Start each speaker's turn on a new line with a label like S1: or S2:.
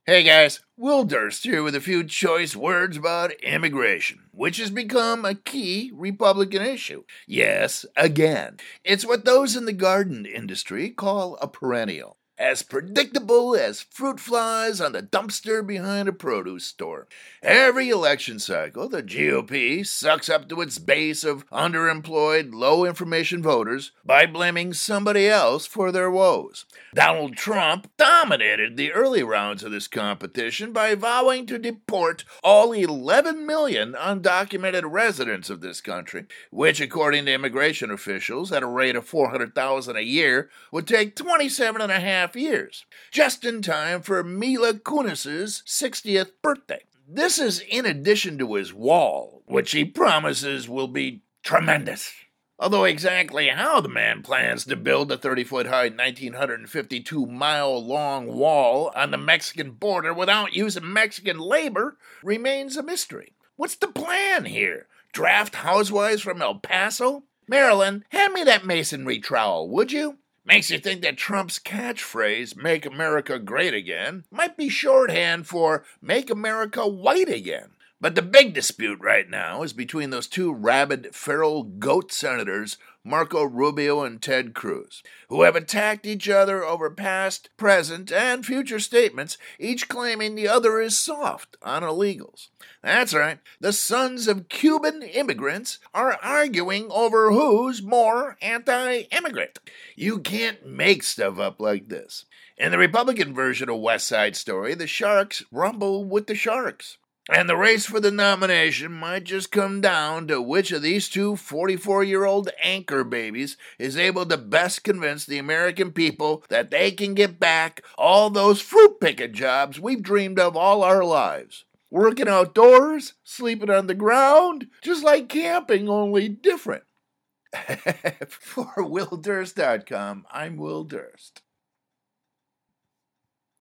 S1: Hey guys, Will Durst here with a few choice words about immigration, which has become a key Republican issue. Yes, again. It's what those in the garden industry call a perennial. As predictable as fruit flies on the dumpster behind a produce store. Every election cycle, the GOP sucks up to its base of underemployed, low information voters by blaming somebody else for their woes. Donald Trump dominated the early rounds of this competition by vowing to deport all 11 million undocumented residents of this country, which, according to immigration officials, at a rate of 400,000 a year, would take 27 and a half years, just in time for Mila Kunis's 60th birthday. This is in addition to his wall, which he promises will be tremendous. Although exactly how the man plans to build a 30-foot-high, 1,952-mile-long wall on the Mexican border without using Mexican labor remains a mystery. What's the plan here? Draft housewives from El Paso? Marilyn, hand me that masonry trowel, would you? Makes you think that Trump's catchphrase, "Make America Great Again," might be shorthand for "Make America White Again." But the big dispute right now is between those two rabid, feral goat senators, Marco Rubio and Ted Cruz, who have attacked each other over past, present, and future statements, each claiming the other is soft on illegals. That's right, the sons of Cuban immigrants are arguing over who's more anti-immigrant. You can't make stuff up like this. In the Republican version of West Side Story, the Sharks rumble with the Sharks. And the race for the nomination might just come down to which of these two 44-year-old anchor babies is able to best convince the American people that they can get back all those fruit picking jobs we've dreamed of all our lives. Working outdoors, sleeping on the ground, just like camping, only different. For WillDurst.com, I'm Will Durst.